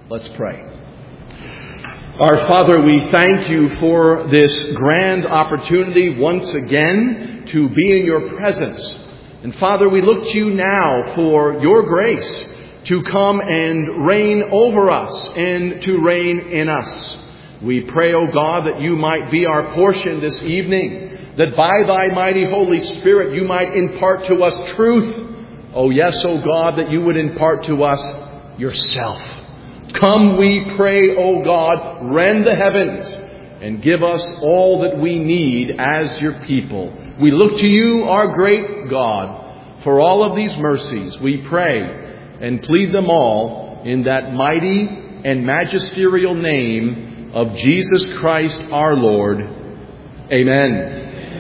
Let's pray. Our Father, we thank you for this grand opportunity once again to be in your presence. And Father, we look to you now for your grace to come and reign over us and to reign in us. We pray, O God, that you might be our portion this evening, that by thy mighty Holy Spirit you might impart to us truth. Oh yes, O God, that you would impart to us yourself. Come, we pray, O God, rend the heavens and give us all that we need as your people. We look to you, our great God, for all of these mercies. We pray and plead them all in that mighty and magisterial name of Jesus Christ our Lord. Amen.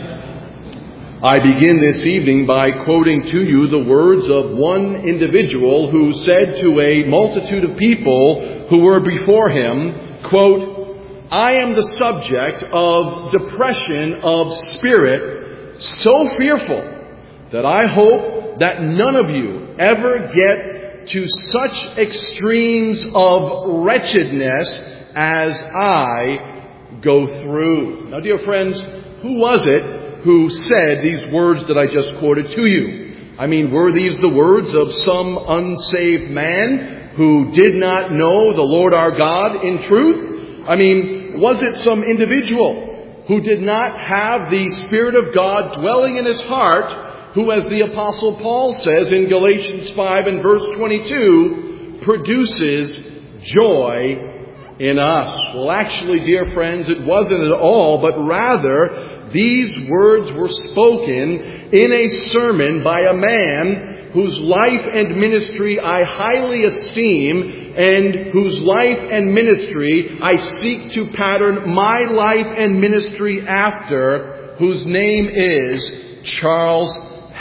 I begin this evening by quoting to you the words of one individual who said to a multitude of people who were before him, quote, "I am the subject of depression of spirit so fearful that I hope that none of you ever get to such extremes of wretchedness as I go through." Now, dear friends, who was it who said these words that I just quoted to you? I mean, were these the words of some unsaved man who did not know the Lord our God in truth? I mean, was it some individual who did not have the Spirit of God dwelling in his heart, who, as the Apostle Paul says in Galatians 5 and verse 22, produces joy in us? Well, actually, dear friends, it wasn't at all, but rather these words were spoken in a sermon by a man whose life and ministry I highly esteem and whose life and ministry I seek to pattern my life and ministry after, whose name is Charles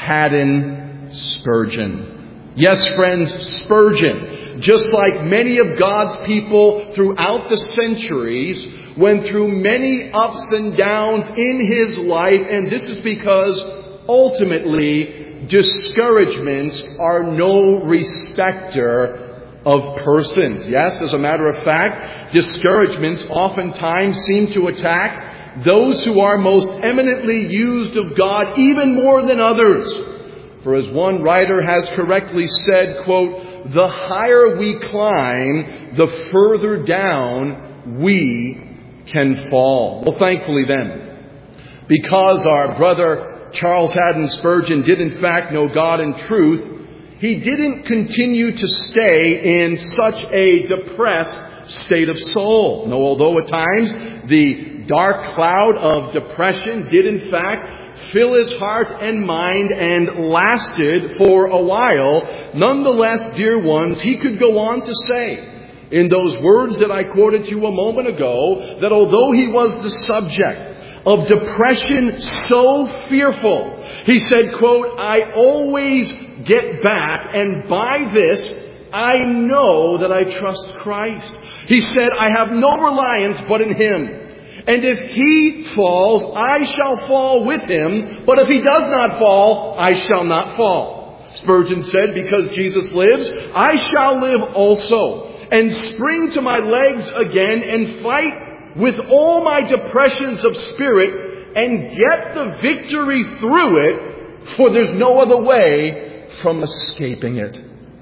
Haddon Spurgeon. Yes, friends, Spurgeon, just like many of God's people throughout the centuries, went through many ups and downs in his life, and this is because ultimately discouragements are no respecter of persons. Yes, as a matter of fact, discouragements oftentimes seem to attack those who are most eminently used of God even more than others. For as one writer has correctly said, quote, "The higher we climb, the further down we can fall." Well, thankfully then, because our brother Charles Haddon Spurgeon did in fact know God in truth, he didn't continue to stay in such a depressed state of soul. No, although at times the dark cloud of depression did in fact fill his heart and mind and lasted for a while, nonetheless, dear ones, he could go on to say, in those words that I quoted to you a moment ago, that although he was the subject of depression so fearful, he said, quote, "I always get back, and by this I know that I trust Christ." He said, "I have no reliance but in him. And if he falls, I shall fall with him. But if he does not fall, I shall not fall." Spurgeon said, "Because Jesus lives, I shall live also, and spring to my legs again and fight with all my depressions of spirit and get the victory through it, for there's no other way from escaping it."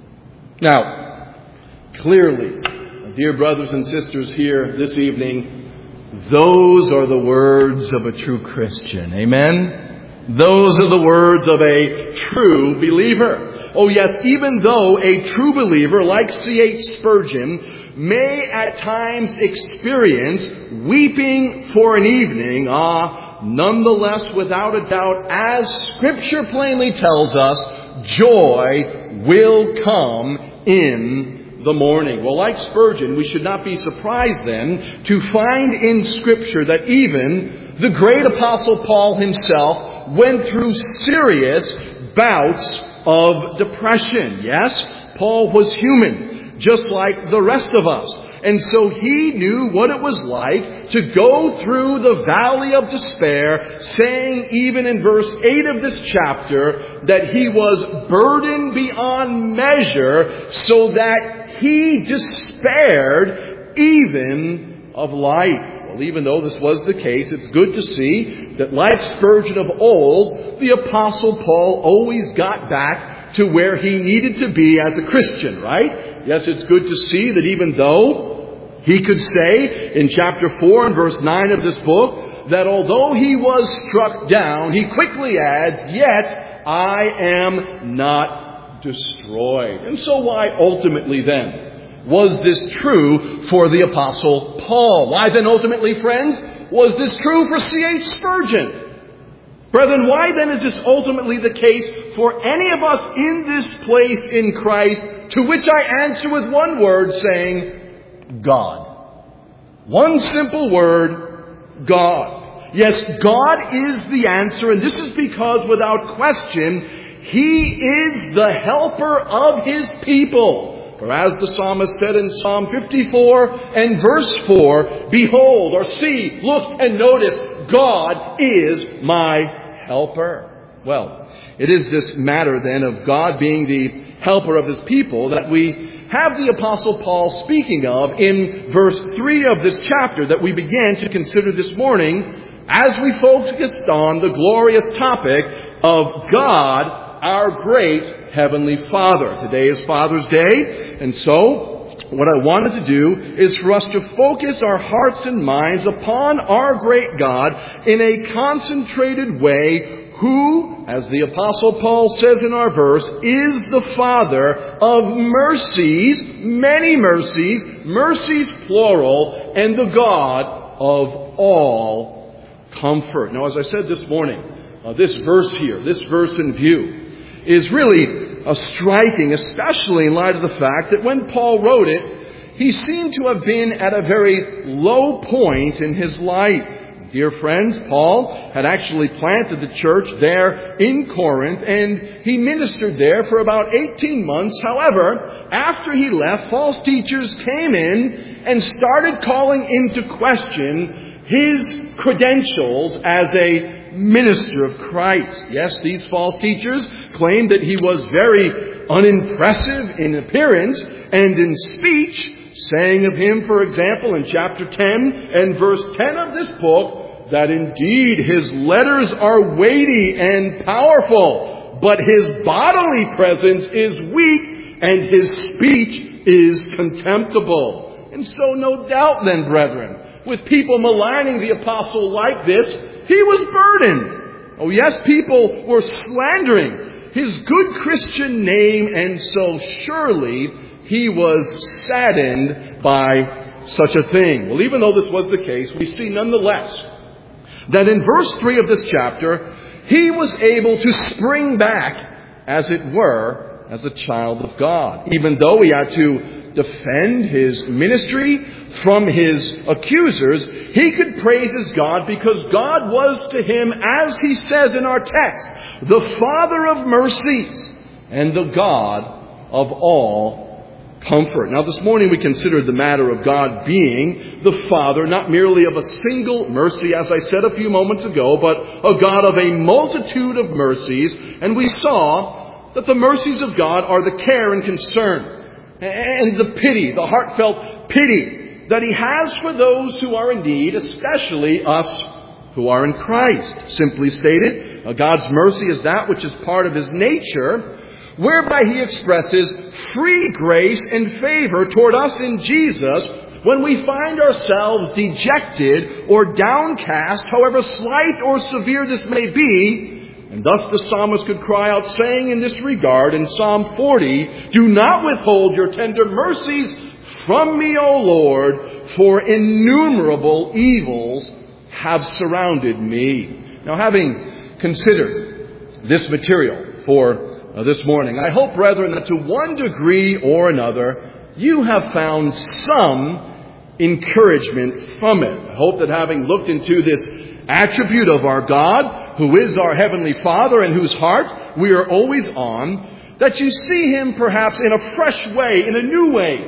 Now, clearly, dear brothers and sisters here this evening, those are the words of a true Christian. Amen? Those are the words of a true believer. Oh yes, even though a true believer like C.H. Spurgeon may at times experience weeping for an evening, nonetheless, without a doubt, as Scripture plainly tells us, joy will come in the morning. Well, like Spurgeon, we should not be surprised then to find in Scripture that even the great Apostle Paul himself went through serious bouts of depression. Yes, Paul was human, just like the rest of us. And so he knew what it was like to go through the valley of despair, saying even in verse 8 of this chapter that he was burdened beyond measure so that he despaired even of life. Well, even though this was the case, it's good to see that like Spurgeon of old, the Apostle Paul always got back to where he needed to be as a Christian, right? Yes, it's good to see that even though he could say in chapter 4 and verse 9 of this book that although he was struck down, he quickly adds, yet I am not destroyed. And so why ultimately then was this true for the Apostle Paul? Why then ultimately, friends, was this true for C.H. Spurgeon? Brethren, why then is this ultimately the case for any of us in this place in Christ, to which I answer with one word, saying, God. One simple word, God. Yes, God is the answer, and this is because without question, He is the helper of His people. For as the psalmist said in Psalm 54 and verse 4, behold, or see, look, and notice, God is my helper. Well, it is this matter then of God being the helper of His people that we have the Apostle Paul speaking of in verse 3 of this chapter that we began to consider this morning as we focused on the glorious topic of God, our great Heavenly Father. Today is Father's Day, and so what I wanted to do is for us to focus our hearts and minds upon our great God in a concentrated way, who, as the Apostle Paul says in our verse, is the Father of mercies, many mercies, mercies plural, and the God of all comfort. Now, as I said this morning, this verse here, this verse in view, is really striking, especially in light of the fact that when Paul wrote it, he seemed to have been at a very low point in his life. Dear friends, Paul had actually planted the church there in Corinth, and he ministered there for about 18 months. However, after he left, false teachers came in and started calling into question his credentials as a minister of Christ. Yes, these false teachers claimed that he was very unimpressive in appearance and in speech, saying of him, for example, in chapter 10 and verse 10 of this book, that indeed his letters are weighty and powerful, but his bodily presence is weak and his speech is contemptible. And so no doubt then, brethren, with people maligning the apostle like this, he was burdened. Oh yes, people were slandering his good Christian name, and so surely he was saddened by such a thing. Well, even though this was the case, we see nonetheless that in verse 3 of this chapter, he was able to spring back, as it were, as a child of God. Even though he had to defend his ministry from his accusers, he could praise his God because God was to him, as he says in our text, the Father of mercies and the God of all comfort. Now this morning we considered the matter of God being the Father, not merely of a single mercy, as I said a few moments ago, but a God of a multitude of mercies. And we saw that the mercies of God are the care and concern and the pity, the heartfelt pity that He has for those who are in need, especially us who are in Christ. Simply stated, God's mercy is that which is part of His nature, whereby He expresses free grace and favor toward us in Jesus when we find ourselves dejected or downcast, however slight or severe this may be. And thus the psalmist could cry out, saying in this regard in Psalm 40, do not withhold your tender mercies from me, O Lord, for innumerable evils have surrounded me. Now, having considered this material for this morning, I hope, brethren, that to one degree or another, you have found some encouragement from it. I hope that having looked into this attribute of our God, who is our Heavenly Father and whose heart we are always on, that you see Him perhaps in a fresh way, in a new way,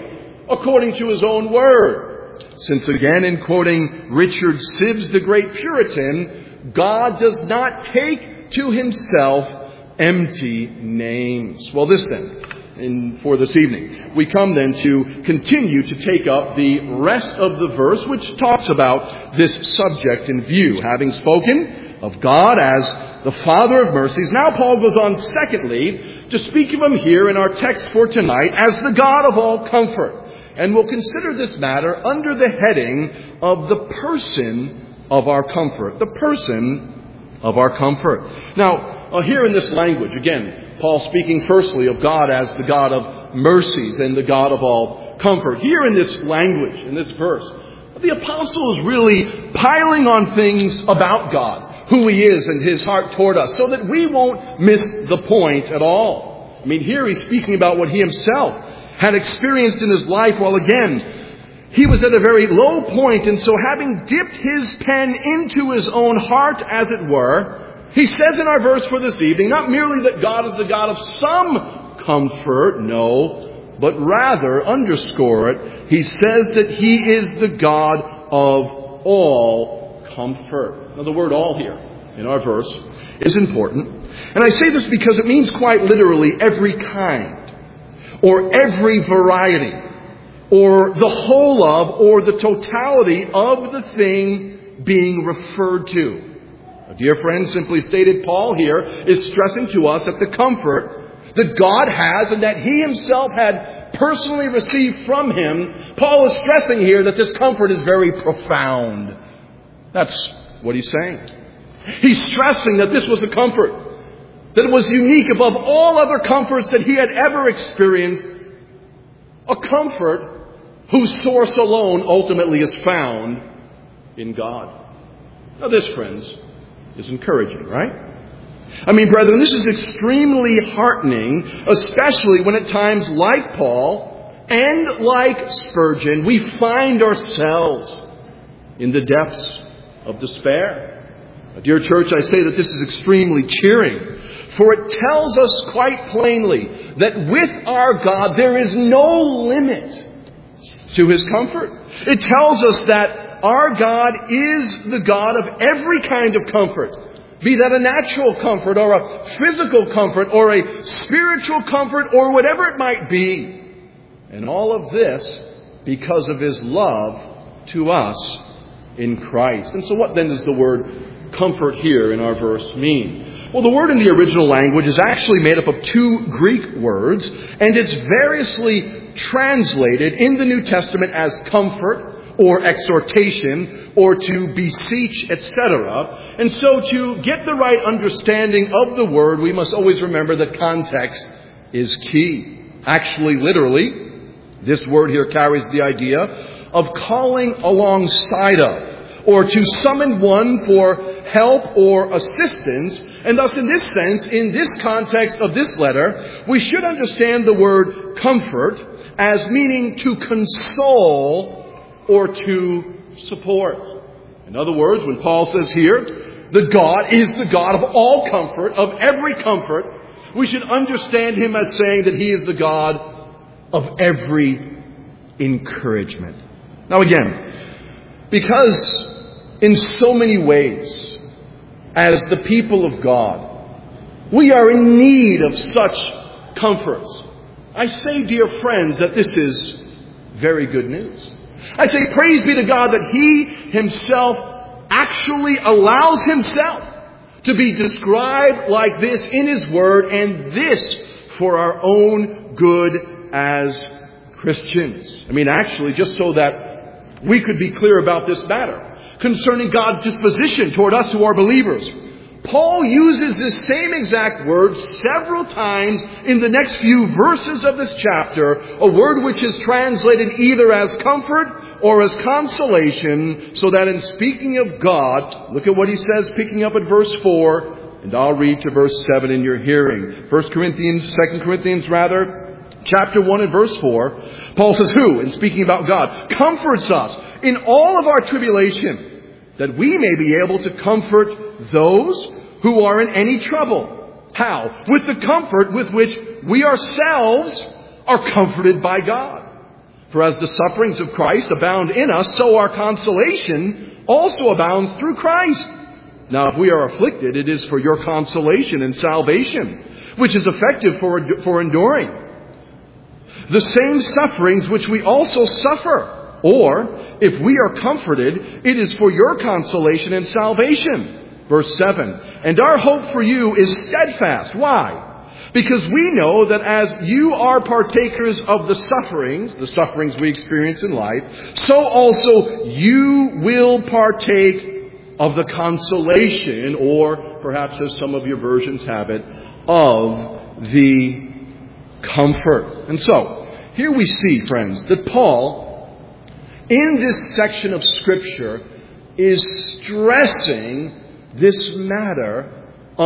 according to his own word. Since again, in quoting Richard Sibbes, the great Puritan, God does not take to himself empty names. Well, this then, for this evening, we come then to continue to take up the rest of the verse, which talks about this subject in view. Having spoken of God as the Father of mercies, now Paul goes on, secondly, to speak of him here in our text for tonight as the God of all comfort. And we'll consider this matter under the heading of the person of our comfort. The person of our comfort. Now, here in this language, again, Paul speaking firstly of God as the God of mercies and the God of all comfort. Here in this language, in this verse, the apostle is really piling on things about God, who he is and his heart toward us, so that we won't miss the point at all. I mean, here he's speaking about what he himself had experienced in his life, while again, he was at a very low point, and so having dipped his pen into his own heart, as it were, he says in our verse for this evening, not merely that God is the God of some comfort, no, but rather, underscore it, he says that he is the God of all comfort. Now, the word all here in our verse is important. And I say this because it means quite literally every kind, or every variety, or the whole of, or the totality of the thing being referred to. Dear friends, simply stated, Paul here is stressing to us that the comfort that God has and that he himself had personally received from him, Paul is stressing here that this comfort is very profound. That's what he's saying. He's stressing that this was a comfort that it was unique above all other comforts that he had ever experienced. A comfort whose source alone ultimately is found in God. Now this, friends, is encouraging, right? I mean, brethren, this is extremely heartening, especially when at times like Paul and like Spurgeon, we find ourselves in the depths of despair. Dear church, I say that this is extremely cheering, for it tells us quite plainly that with our God there is no limit to his comfort. It tells us that our God is the God of every kind of comfort, be that a natural comfort or a physical comfort or a spiritual comfort or whatever it might be. And all of this because of his love to us in Christ. And so what then does the word comfort here in our verse mean? Well, the word in the original language is actually made up of two Greek words, and it's variously translated in the New Testament as comfort or exhortation or to beseech, etc. And so to get the right understanding of the word, we must always remember that context is key. Actually, literally, this word here carries the idea of calling alongside of, or to summon one for help or assistance. And thus, in this sense, in this context of this letter, we should understand the word comfort as meaning to console or to support. In other words, when Paul says here, the God is the God of all comfort, of every comfort, we should understand him as saying that he is the God of every encouragement. Now again, because in so many ways, as the people of God, we are in need of such comforts. I say, dear friends, that this is very good news. I say, praise be to God that he himself actually allows himself to be described like this in his word, and this for our own good as Christians. I mean, actually, just so that we could be clear about this matter concerning God's disposition toward us who are believers, Paul uses this same exact word several times in the next few verses of this chapter, a word which is translated either as comfort or as consolation, so that in speaking of God, look at what he says picking up at verse 4, and I'll read to verse 7 in your hearing. 2 Corinthians, chapter 1 and verse 4, Paul says, who, in speaking about God, comforts us in all of our tribulation, that we may be able to comfort those who are in any trouble. How? With the comfort with which we ourselves are comforted by God. For as the sufferings of Christ abound in us, so our consolation also abounds through Christ. Now, if we are afflicted, it is for your consolation and salvation, which is effective for enduring the same sufferings which we also suffer. Or, if we are comforted, it is for your consolation and salvation. Verse 7, and our hope for you is steadfast. Why? Because we know that as you are partakers of the sufferings we experience in life, so also you will partake of the consolation, or perhaps as some of your versions have it, of the comfort. And so, here we see, friends, that Paul, in this section of Scripture, is stressing this matter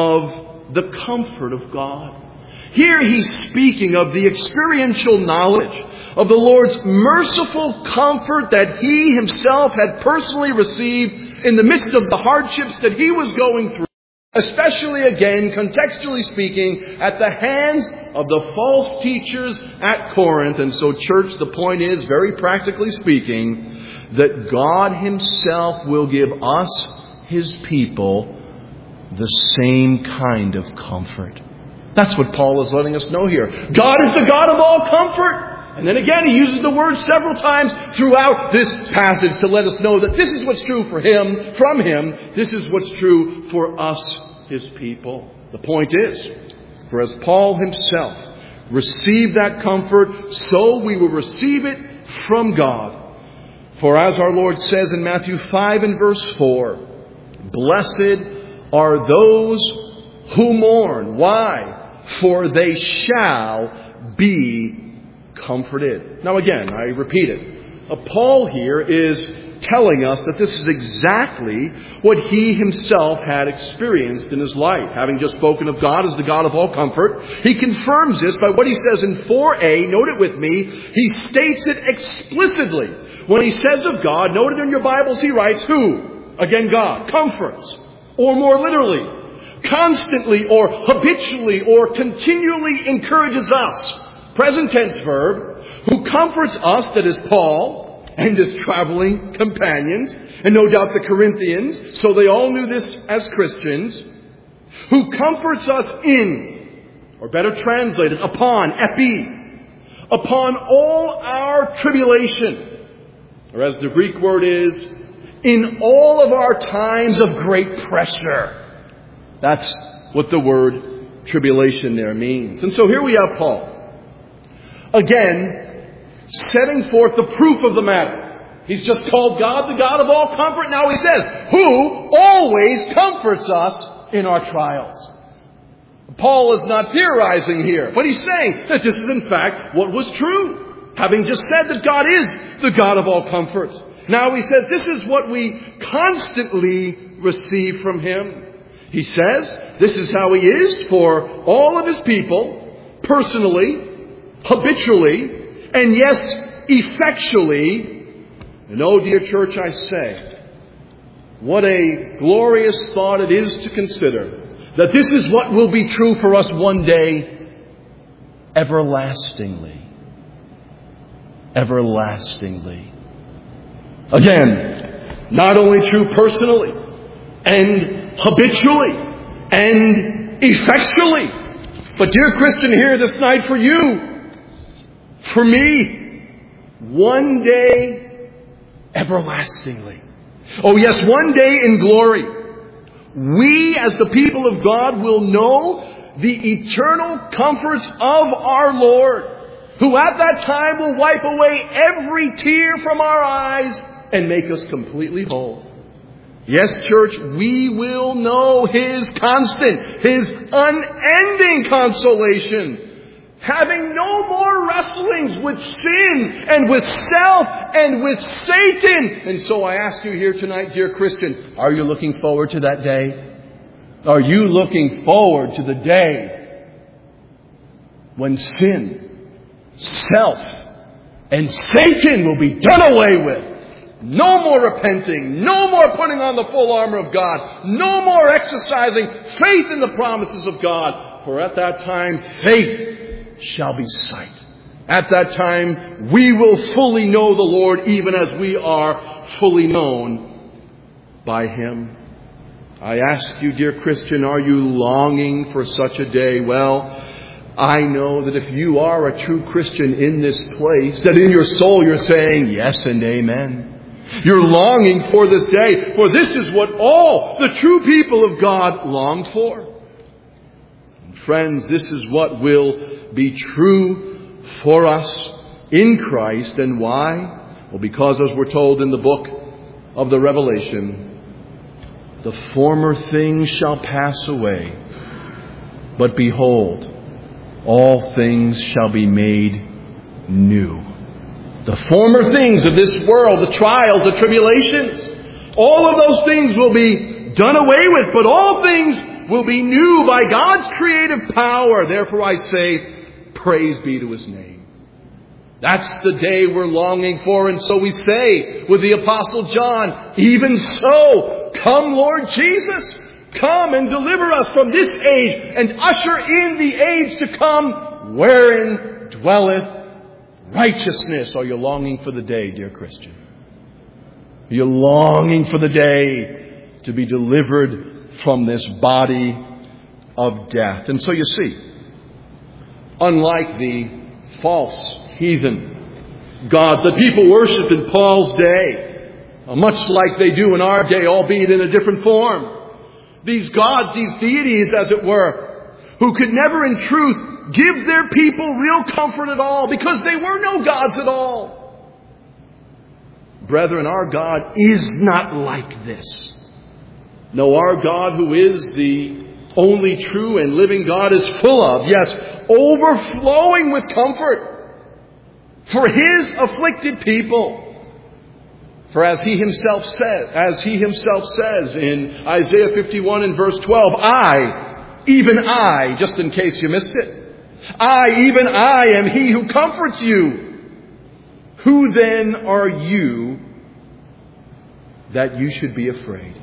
of the comfort of God. Here he's speaking of the experiential knowledge of the Lord's merciful comfort that he himself had personally received in the midst of the hardships that he was going through, especially, again, contextually speaking, at the hands of the false teachers at Corinth. And so, church, the point is, very practically speaking, that God himself will give us, his people, the same kind of comfort. That's what Paul is letting us know here. God is the God of all comfort. And then again, he uses the word several times throughout this passage to let us know that this is what's true for him, from him. This is what's true for us, his people. The point is, for as Paul himself received that comfort, so we will receive it from God. For as our Lord says in Matthew 5 and verse 4, blessed are those who mourn. Why? For they shall be comforted. Now again, I repeat it. Paul here is telling us that this is exactly what he himself had experienced in his life. Having just spoken of God as the God of all comfort, he confirms this by what he says in 4a. Note it with me. He states it explicitly. When he says of God, note it in your Bibles, he writes, who? Again, God. Comforts. Or more literally, constantly or habitually or continually encourages us. Present tense verb. Who comforts us, that is Paul and his traveling companions, and no doubt the Corinthians, so they all knew this as Christians. Who comforts us in, or better translated, upon, epi, upon all our tribulation. Or as the Greek word is, in all of our times of great pressure. That's what the word tribulation there means. And so here we have Paul, again, setting forth the proof of the matter. He's just called God the God of all comfort. Now he says, who always comforts us in our trials. Paul is not theorizing here, but he's saying that this is in fact what was true. Having just said that God is the God of all comfort. Now he says this is what we constantly receive from him. He says this is how he is for all of his people, personally, habitually, and yes, effectually. And oh, dear church, I say, what a glorious thought it is to consider that this is what will be true for us one day, everlastingly. Everlastingly. Again, not only true personally and habitually and effectually, but dear Christian, here this night for you, for me, one day everlastingly. Oh yes, one day in glory, we as the people of God will know the eternal comforts of our Lord, who at that time will wipe away every tear from our eyes and make us completely whole. Yes, church, we will know His constant, His unending consolation, having no more wrestlings with sin and with self and with Satan. And so I ask you here tonight, dear Christian, are you looking forward to that day? Are you looking forward to the day when sin, self, and Satan will be done away with? No more repenting. No more putting on the full armor of God. No more exercising faith in the promises of God. For at that time, faith shall be sight. At that time, we will fully know the Lord even as we are fully known by Him. I ask you, dear Christian, are you longing for such a day? Well, I know that if you are a true Christian in this place, that in your soul you're saying yes and amen. You're longing for this day, for this is what all the true people of God longed for. And friends, this is what will be true for us in Christ. And why? Well, because as we're told in the book of the Revelation, the former things shall pass away, but behold, all things shall be made new. The former things of this world, the trials, the tribulations, all of those things will be done away with, but all things will be new by God's creative power. Therefore I say, praise be to His name. That's the day we're longing for, and so we say with the Apostle John, even so, come Lord Jesus, come and deliver us from this age and usher in the age to come wherein dwelleth righteousness. Are you longing for the day, dear Christian? Are you longing for the day to be delivered from this body of death? And so you see, unlike the false heathen gods that people worshipped in Paul's day, much like they do in our day, albeit in a different form, these gods, these deities, as it were, who could never in truth give their people real comfort at all because they were no gods at all. Brethren, our God is not like this. No, our God, who is the only true and living God, is full of, yes, overflowing with comfort for His afflicted people. For as He Himself says in Isaiah 51 and verse 12, even I, just in case you missed it, even I am He who comforts you. Who then are you that you should be afraid?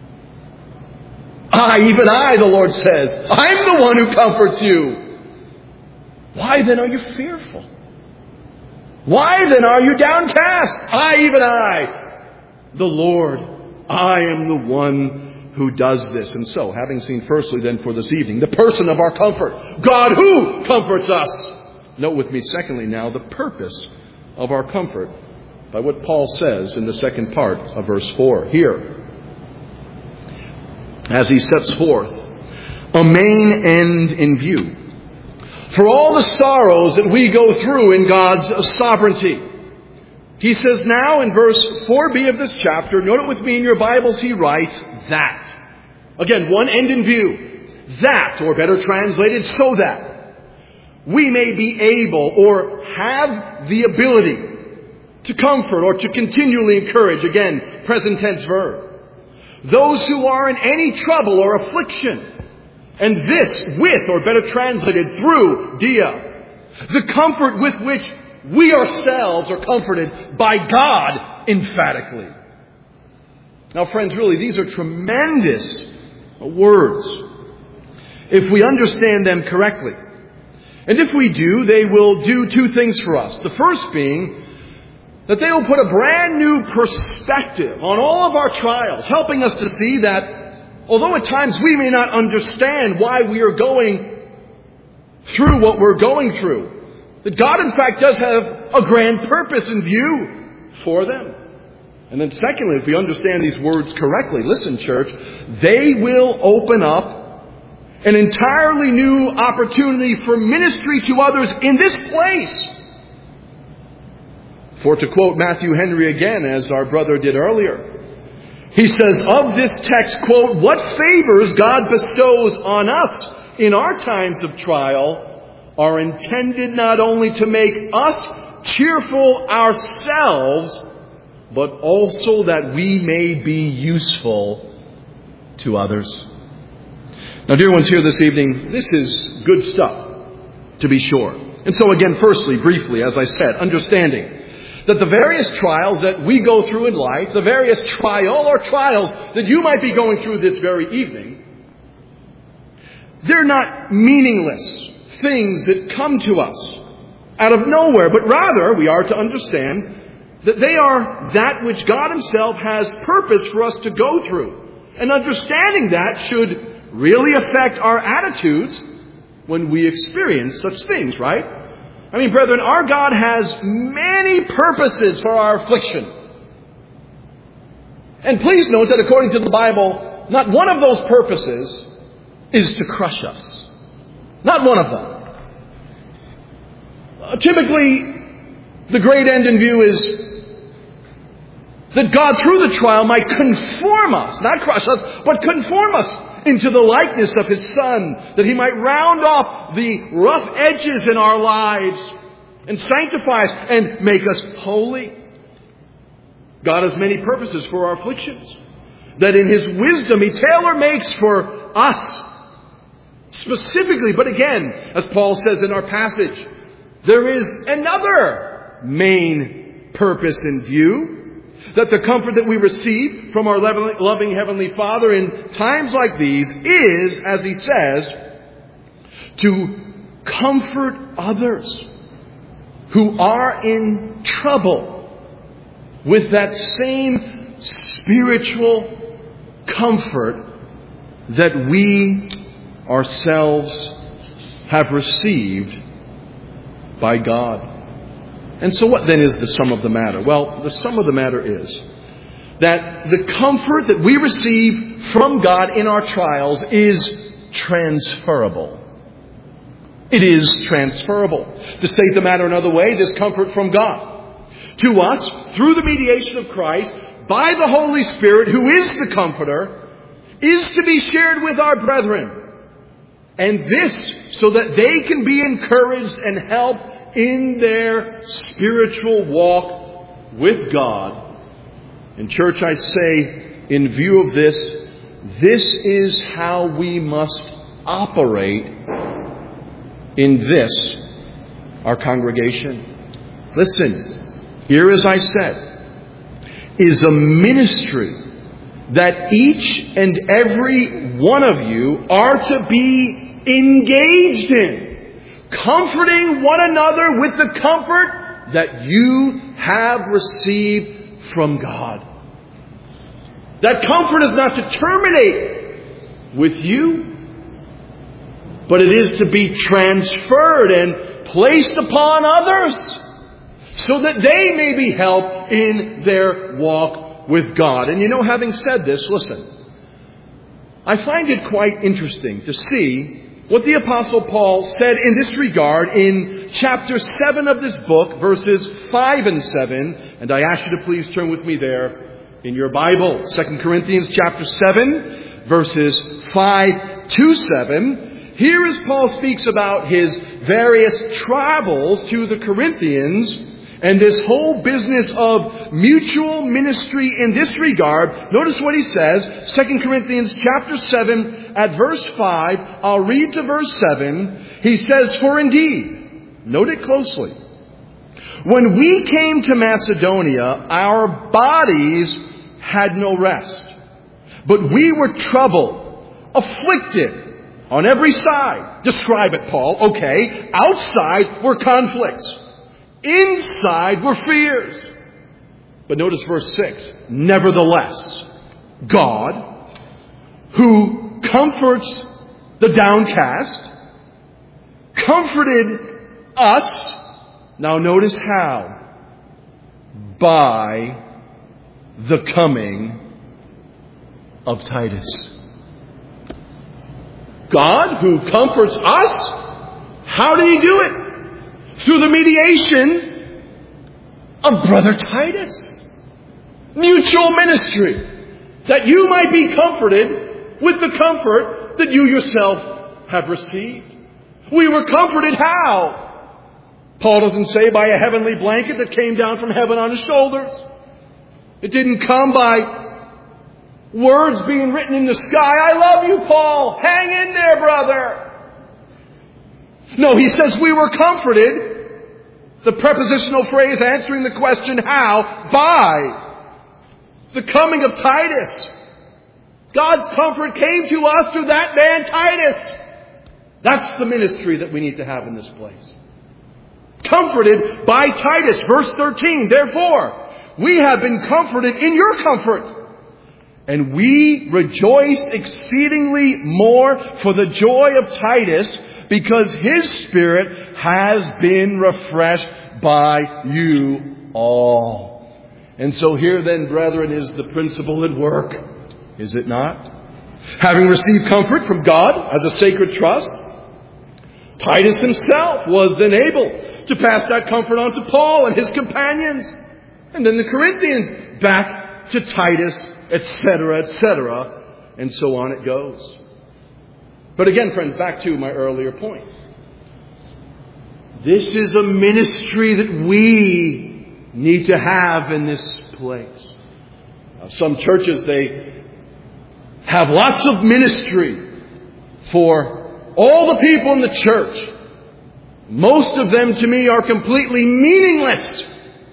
Even I, the Lord says, I'm the one who comforts you. Why then are you fearful? Why then are you downcast? Even I, the Lord, I am the one who does this. And so, having seen firstly then for this evening the person of our comfort, God who comforts us, note with me secondly now the purpose of our comfort by what Paul says in the second part of verse 4 here, as he sets forth a main end in view for all the sorrows that we go through in God's sovereignty. He says now in verse 4b of this chapter, note it with me in your Bibles, he writes that. Again, one end in view. That, or better translated, so that we may be able or have the ability to comfort or to continually encourage, again, present tense verb, those who are in any trouble or affliction. And this with, or better translated, through dia, the comfort with which we ourselves are comforted by God emphatically. Now, friends, really, these are tremendous words if we understand them correctly. And if we do, they will do two things for us. The first being that they will put a brand new perspective on all of our trials, helping us to see that although at times we may not understand why we are going through what we're going through, that God in fact does have a grand purpose in view for them. And then secondly, if we understand these words correctly, listen, church, they will open up an entirely new opportunity for ministry to others in this place. For to quote Matthew Henry again, as our brother did earlier, he says of this text, quote, what favors God bestows on us in our times of trial are intended not only to make us cheerful ourselves, but also that we may be useful to others. Now, dear ones here this evening, this is good stuff, to be sure. And so again, firstly, briefly, as I said, understanding that the various trials that we go through in life, the various trials that you might be going through this very evening, they're not meaningless things that come to us. out of nowhere, but rather we are to understand that they are that which God Himself has purpose for us to go through. And understanding that should really affect our attitudes when we experience such things, right? I mean, brethren, our God has many purposes for our affliction. And please note that according to the Bible, not one of those purposes is to crush us. Not one of them. Typically, the great end in view is that God, through the trial, might conform us, not crush us, but conform us into the likeness of His Son, that He might round off the rough edges in our lives and sanctify us and make us holy. God has many purposes for our afflictions, that in His wisdom He tailor-makes for us specifically. But again, as Paul says in our passage, there is another main purpose in view, that the comfort that we receive from our loving Heavenly Father in times like these is, as he says, to comfort others who are in trouble with that same spiritual comfort that we ourselves have received by God. And so what then is the sum of the matter? Well, the sum of the matter is that the comfort that we receive from God in our trials is transferable. It is transferable. To state the matter another way, this comfort from God to us through the mediation of Christ by the Holy Spirit, who is the Comforter, is to be shared with our brethren. And this so that they can be encouraged and helped in their spiritual walk with God. In church, I say, in view of this is how we must operate in this, our congregation. Listen, here as I said, is a ministry that each and every one of you are to be engaged in. Comforting one another with the comfort that you have received from God. That comfort is not to terminate with you, but it is to be transferred and placed upon others so that they may be helped in their walk with God. And you know, having said this, listen, I find it quite interesting to see what the Apostle Paul said in this regard in chapter 7 of this book, verses 5 and 7. And I ask you to please turn with me there in your Bible. 2 Corinthians chapter 7, verses 5 to 7. Here as Paul speaks about his various travels to the Corinthians and this whole business of mutual ministry in this regard, notice what he says, 2 Corinthians chapter 7 at verse 5. I'll read to verse 7. He says, "For indeed," note it closely, "when we came to Macedonia, our bodies had no rest, but we were troubled, afflicted on every side." Describe it, Paul. Okay, outside were conflicts. Inside were fears. But notice verse 6. "Nevertheless, God, who comforts the downcast, comforted us," now notice how, "by the coming of Titus." God, who comforts us, how did He do it? Through the mediation of Brother Titus. Mutual ministry. That you might be comforted with the comfort that you yourself have received. We were comforted how? Paul doesn't say by a heavenly blanket that came down from heaven on his shoulders. It didn't come by words being written in the sky. "I love you, Paul. Hang in there, brother." No, he says we were comforted. The prepositional phrase answering the question how? By the coming of Titus. God's comfort came to us through that man Titus. That's the ministry that we need to have in this place. Comforted by Titus. Verse 13. Therefore, we have been comforted in your comfort. And we rejoiced exceedingly more for the joy of Titus, because his spirit has been refreshed by you all. And so here then, brethren, is the principle at work. Is it not? Having received comfort from God as a sacred trust, Titus himself was then able to pass that comfort on to Paul and his companions. And then the Corinthians back to Titus, etc., etc. And so on it goes. But again, friends, back to my earlier point. This is a ministry that we need to have in this place. Some churches, they have lots of ministry for all the people in the church. Most of them, to me, are completely meaningless.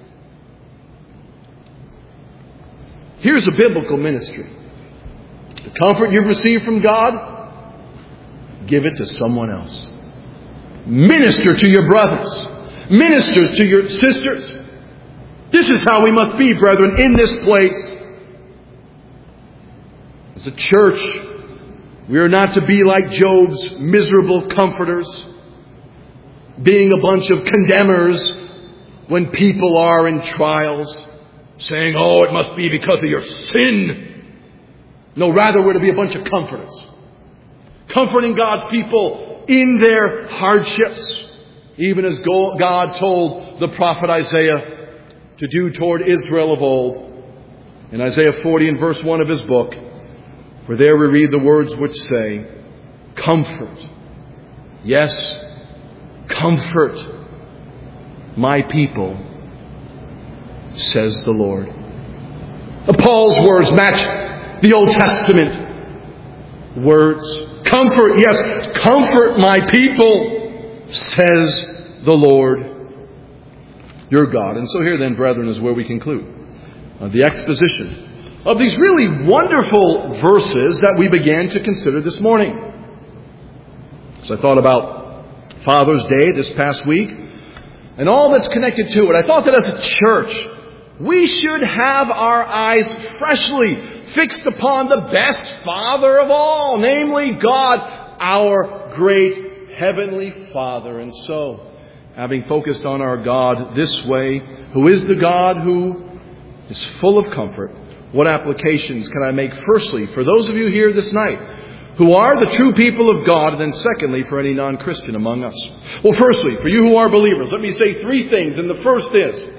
Here's a biblical ministry. The comfort you've received from God, give it to someone else. Minister to your brothers. Minister to your sisters. This is how we must be, brethren, in this place. As a church, we are not to be like Job's miserable comforters, being a bunch of condemners when people are in trials, saying, oh, it must be because of your sin. No, rather we're to be a bunch of comforters. Comforting God's people in their hardships, even as God told the prophet Isaiah to do toward Israel of old. In Isaiah 40 and verse 1 of his book, for there we read the words which say, comfort, yes, comfort my people, says the Lord. Paul's words match the Old Testament words. Comfort, yes, comfort my people, says the Lord your God. And so here then, brethren, is where we conclude the exposition of these really wonderful verses that we began to consider this morning. So I thought about Father's Day this past week and all that's connected to it. I thought that as a church, we should have our eyes freshly fixed upon the best Father of all, namely God, our great Heavenly Father. And so, having focused on our God this way, who is the God who is full of comfort, what applications can I make firstly for those of you here this night who are the true people of God, and then secondly for any non-Christian among us? Well, firstly, for you who are believers, let me say three things. And the first is,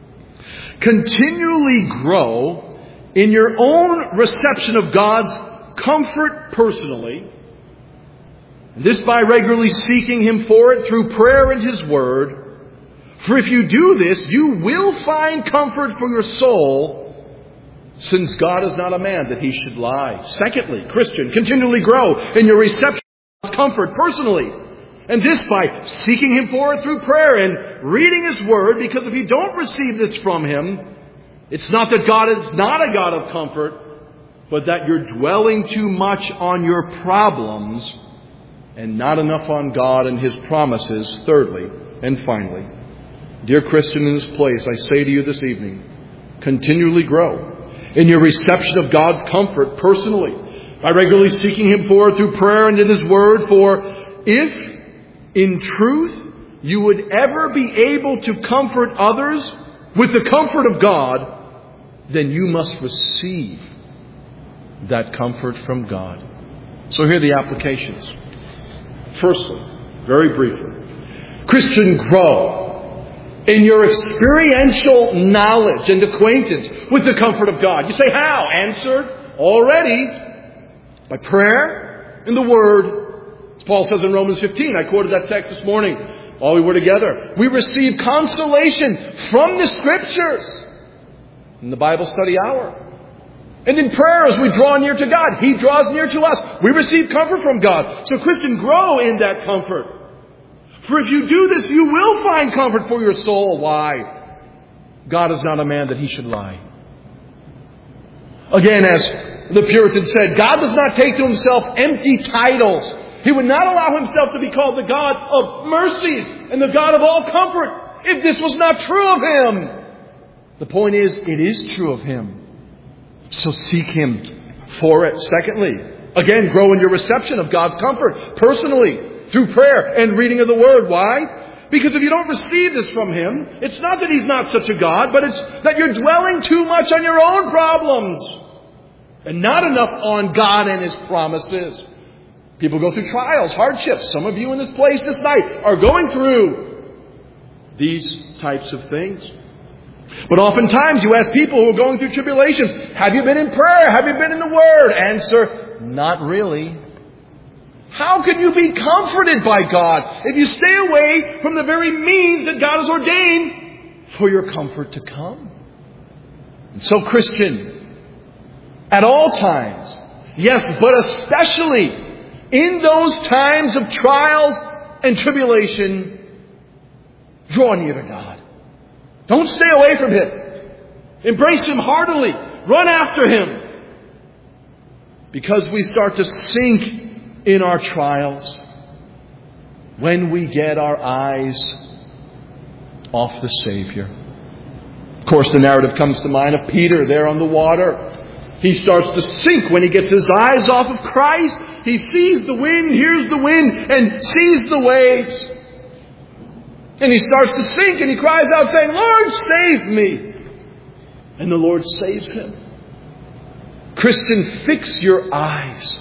continually grow in your own reception of God's comfort personally. And this by regularly seeking Him for it through prayer and His Word. For if you do this, you will find comfort for your soul, since God is not a man that He should lie. Secondly, Christian, continually grow in your reception of God's comfort personally. And this by seeking Him for it through prayer and reading His Word, because if you don't receive this from Him, it's not that God is not a God of comfort, but that you're dwelling too much on your problems and not enough on God and His promises. Thirdly and finally, dear Christian, in this place, I say to you this evening, continually grow in your reception of God's comfort personally by regularly seeking Him for it through prayer and in His Word. For if in truth you would ever be able to comfort others with the comfort of God, then you must receive that comfort from God. So here are the applications. Firstly, very briefly, Christian, grow in your experiential knowledge and acquaintance with the comfort of God. You say, how? Answered already by prayer and the Word. As Paul says in Romans 15, I quoted that text this morning while we were together. We receive consolation from the Scriptures in the Bible study hour. And in prayer, as we draw near to God, He draws near to us. We receive comfort from God. So Christian, grow in that comfort. For if you do this, you will find comfort for your soul. Why? God is not a man that He should lie. Again, as the Puritan said, God does not take to Himself empty titles. He would not allow Himself to be called the God of mercies, and the God of all comfort if this was not true of Him? The point is, it is true of Him. So seek Him for it. Secondly, again, grow in your reception of God's comfort personally through prayer and reading of the Word. Why? Because if you don't receive this from Him, it's not that He's not such a God, but it's that you're dwelling too much on your own problems and not enough on God and His promises. People go through trials, hardships. Some of you in this place this night are going through these types of things. But oftentimes you ask people who are going through tribulations, have you been in prayer? Have you been in the Word? Answer, not really. How can you be comforted by God if you stay away from the very means that God has ordained for your comfort to come? And so, Christian, at all times, yes, but especially in those times of trials and tribulation, draw near to God. Don't stay away from Him. Embrace Him heartily. Run after Him. Because we start to sink in our trials when we get our eyes off the Savior. Of course, the narrative comes to mind of Peter there on the water. He starts to sink when he gets his eyes off of Christ. He sees the wind, hears the wind, and sees the waves. And he starts to sink and he cries out saying, Lord, save me. And the Lord saves him. Christian, fix your eyes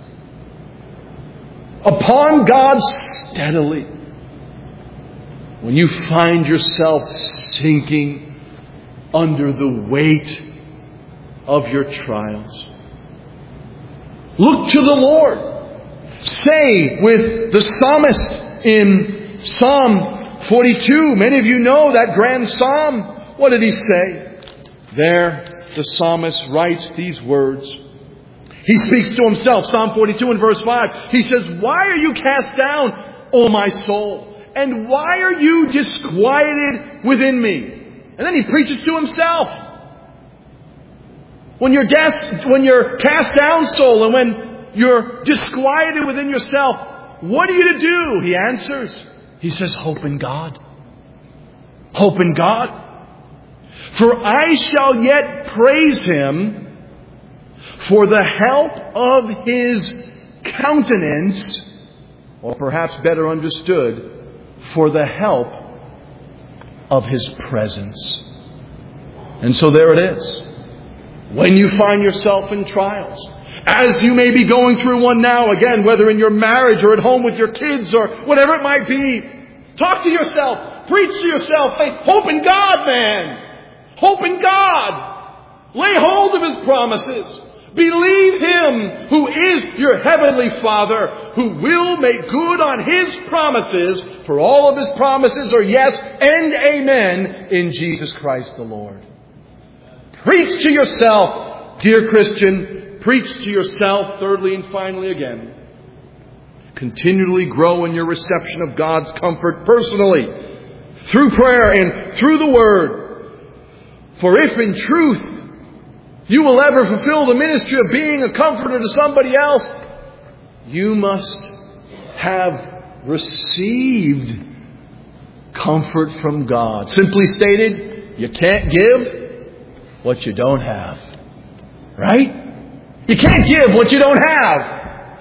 upon God steadily when you find yourself sinking under the weight of your trials. Look to the Lord. Say with the psalmist in Psalm 42. Many of you know that grand psalm. What did he say? There, the psalmist writes these words. He speaks to himself. Psalm 42 and verse 5. He says, why are you cast down, O my soul? And why are you disquieted within me? And then he preaches to himself. When you're cast down, soul, and when you're disquieted within yourself, what are you to do? He answers. He says, hope in God. Hope in God. For I shall yet praise Him for the help of His countenance, or perhaps better understood, for the help of His presence. And so there it is. When you find yourself in trials, as you may be going through one now, again, whether in your marriage or at home with your kids or whatever it might be, talk to yourself, preach to yourself, say, hope in God, man. Hope in God. Lay hold of His promises. Believe Him who is your heavenly Father, who will make good on His promises, for all of His promises are yes and amen in Jesus Christ the Lord. Preach to yourself, dear Christian. Preach to yourself. Thirdly and finally again, continually grow in your reception of God's comfort personally, through prayer and through the Word. For if in truth you will ever fulfill the ministry of being a comforter to somebody else, you must have received comfort from God. Simply stated, you can't give what you don't have. Right? You can't give what you don't have.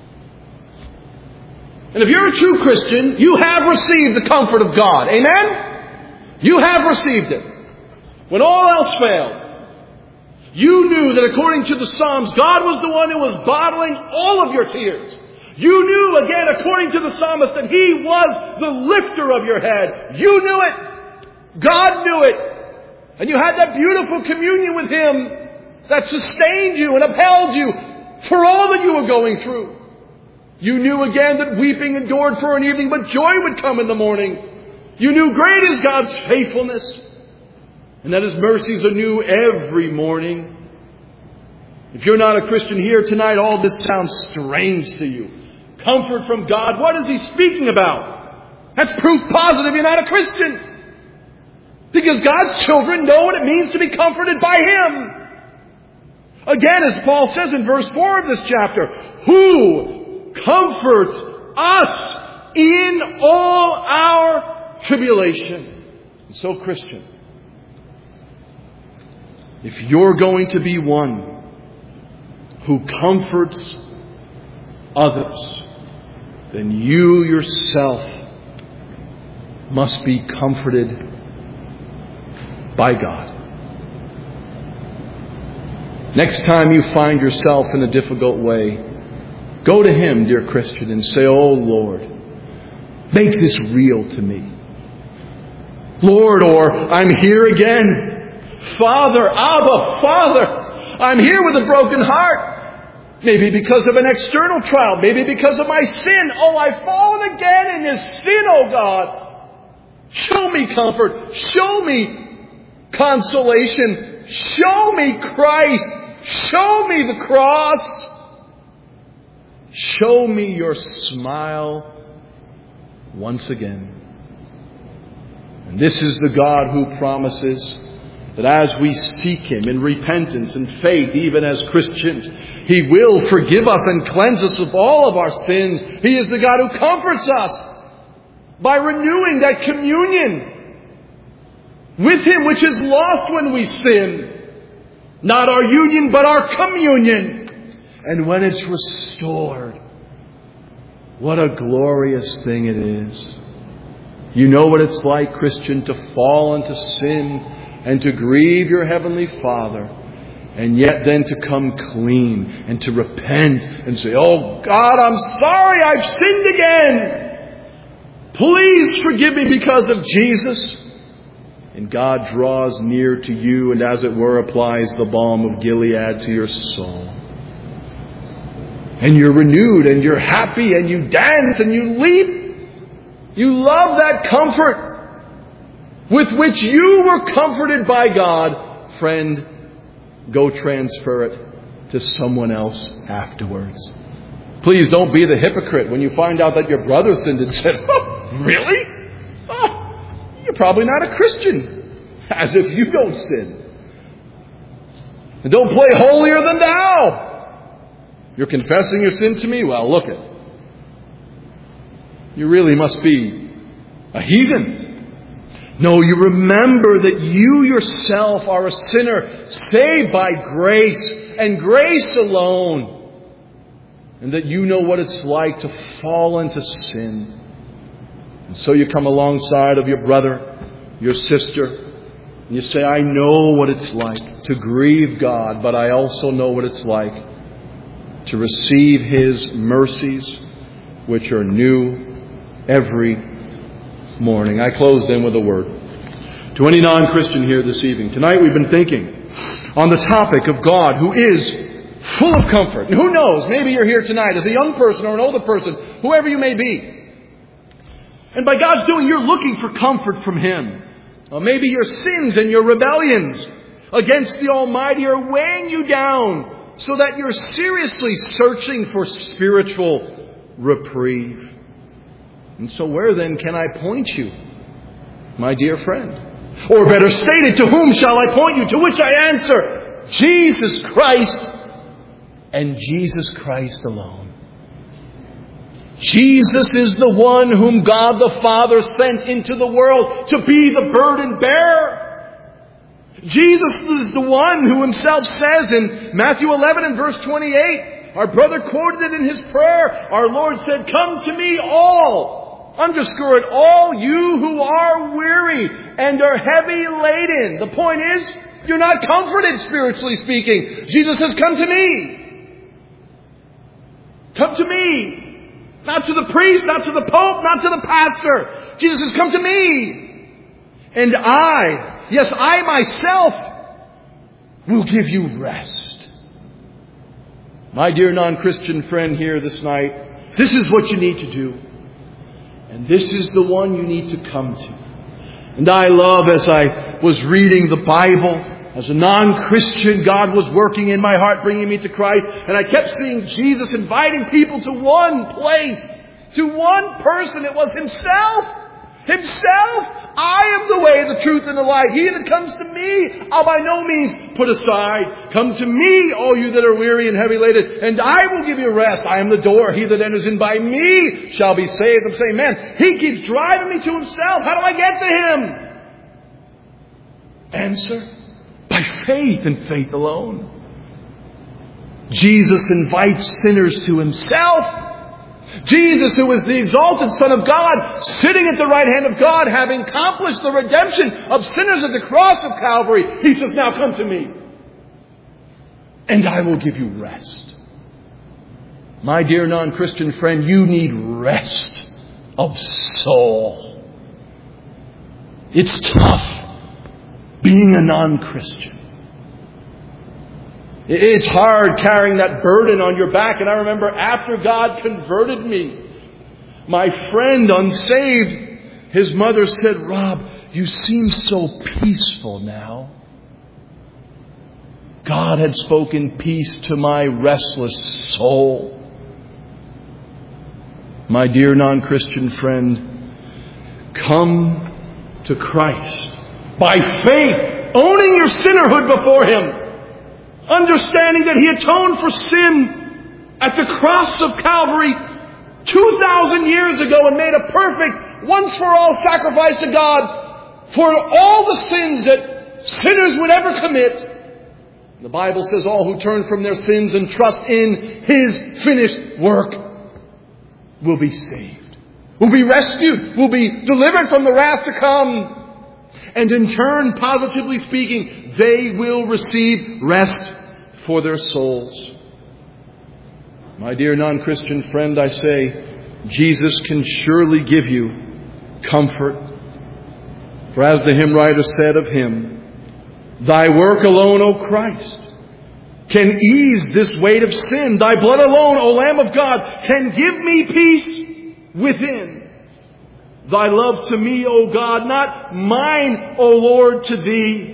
And if you're a true Christian, you have received the comfort of God. Amen? You have received it. When all else failed, you knew that according to the Psalms, God was the one who was bottling all of your tears. You knew, again, according to the psalmist, that He was the lifter of your head. You knew it. God knew it. And you had that beautiful communion with Him that sustained you and upheld you for all that you were going through. You knew again that weeping endured for an evening, but joy would come in the morning. You knew great is God's faithfulness, and that His mercies are new every morning. If you're not a Christian here tonight, all this sounds strange to you. Comfort from God, what is He speaking about? That's proof positive you're not a Christian. Because God's children know what it means to be comforted by Him. Again, as Paul says in verse 4 of this chapter, who comforts us in all our tribulation. And so, Christian, if you're going to be one who comforts others, then you yourself must be comforted by God. Next time you find yourself in a difficult way, go to Him, dear Christian, and say, "Oh Lord, make this real to me. Lord," or "I'm here again. Father, Abba, Father, I'm here with a broken heart. Maybe because of an external trial. Maybe because of my sin. Oh, I've fallen again in this sin, oh God. Show me comfort. Show me consolation. Show me Christ. Show me the cross. Show me your smile once again." And this is the God who promises that as we seek Him in repentance and faith, even as Christians, He will forgive us and cleanse us of all of our sins. He is the God who comforts us by renewing that communion with Him, which is lost when we sin. Not our union, but our communion. And when it's restored, what a glorious thing it is. You know what it's like, Christian, to fall into sin and to grieve your Heavenly Father, and yet then to come clean and to repent and say, "Oh God, I'm sorry, I've sinned again. Please forgive me because of Jesus." And God draws near to you and, as it were, applies the balm of Gilead to your soul. And you're renewed and you're happy and you dance and you leap. You love that comfort with which you were comforted by God. Friend, go transfer it to someone else afterwards. Please don't be the hypocrite when you find out that your brother sinned and said, "Oh, really? Oh, you're probably not a Christian." As if you don't sin. And don't play holier than thou. You're confessing your sin to me? Well, look it. You really must be a heathen. No, you remember that you yourself are a sinner saved by grace and grace alone. And that you know what it's like to fall into sin. And so you come alongside of your brother, your sister, and you say, "I know what it's like to grieve God, but I also know what it's like to receive His mercies, which are new every morning." I close then with a word. To any non-Christian here this evening, tonight we've been thinking on the topic of God who is full of comfort. And who knows, maybe you're here tonight as a young person or an older person, whoever you may be. And by God's doing, you're looking for comfort from Him. Or maybe your sins and your rebellions against the Almighty are weighing you down so that you're seriously searching for spiritual reprieve. And so where then can I point you, my dear friend? Or better stated, to whom shall I point you? To which I answer, Jesus Christ and Jesus Christ alone. Jesus is the one whom God the Father sent into the world to be the burden bearer. Jesus is the one who Himself says in Matthew 11 and verse 28, our brother quoted it in his prayer, our Lord said, "Come to me all," underscore it, "all you who are weary and are heavy laden." The point is, you're not comforted spiritually speaking. Jesus says, "Come to me. Come to me." Not to the priest, not to the pope, not to the pastor. Jesus says, "Come to me. And I myself, will give you rest." My dear non-Christian friend here this night, this is what you need to do. And this is the one you need to come to. And I love, as I was reading the Bible, as a non-Christian, God was working in my heart, bringing me to Christ. And I kept seeing Jesus inviting people to one place, to one person. It was Himself. Himself. I am the way, the truth, and the life. He that comes to me, I'll by no means put aside. Come to me, all you that are weary and heavy laden, and I will give you rest. I am the door. He that enters in by me shall be saved. I'm saying, man, He keeps driving me to Himself. How do I get to Him? Answer, by faith and faith alone. Jesus invites sinners to Himself. Jesus, who is the exalted Son of God, sitting at the right hand of God, having accomplished the redemption of sinners at the cross of Calvary, He says, now come to me, and I will give you rest. My dear non-Christian friend, you need rest of soul. It's tough being a non-Christian. It's hard carrying that burden on your back. And I remember after God converted me, my friend unsaved, his mother said, Rob, you seem so peaceful now. God had spoken peace to my restless soul. My dear non-Christian friend, come to Christ by faith, owning your sinnerhood before Him. Understanding that He atoned for sin at the cross of Calvary 2,000 years ago and made a perfect, once for all sacrifice to God for all the sins that sinners would ever commit. The Bible says all who turn from their sins and trust in His finished work will be saved, will be rescued, will be delivered from the wrath to come. And in turn, positively speaking, they will receive rest for their souls. My dear non-Christian friend, I say, Jesus can surely give you comfort. For as the hymn writer said of Him, Thy work alone, O Christ, can ease this weight of sin. Thy blood alone, O Lamb of God, can give me peace within. Thy love to me, O God, not mine, O Lord, to Thee,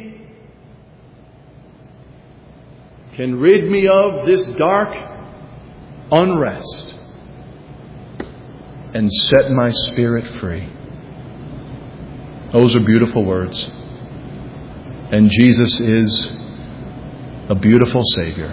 can rid me of this dark unrest and set my spirit free. Those are beautiful words. And Jesus is a beautiful Savior.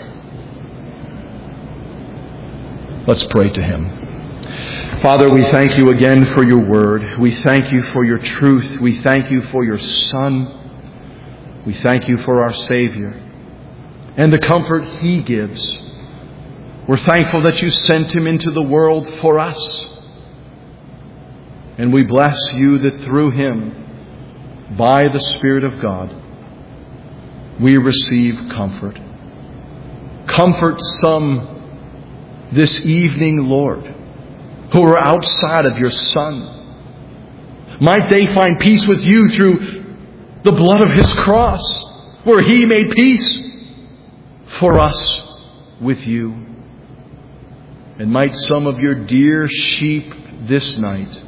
Let's pray to Him. Father, we thank You again for Your Word. We thank You for Your truth. We thank You for Your Son. We thank You for our Savior and the comfort He gives. We're thankful that You sent Him into the world for us. And we bless You that through Him, by the Spirit of God, we receive comfort. Comfort some this evening, Lord, who are outside of Your Son. Might they find peace with You through the blood of His cross, where He made peace for us with You. And might some of Your dear sheep this night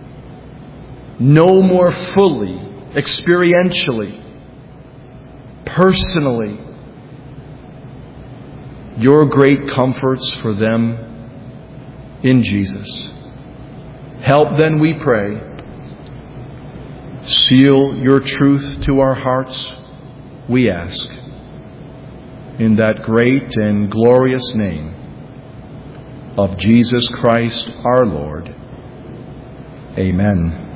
know more fully, experientially, personally, Your great comforts for them in Jesus. Help then, we pray. Seal Your truth to our hearts, we ask. In that great and glorious name of Jesus Christ our Lord. Amen.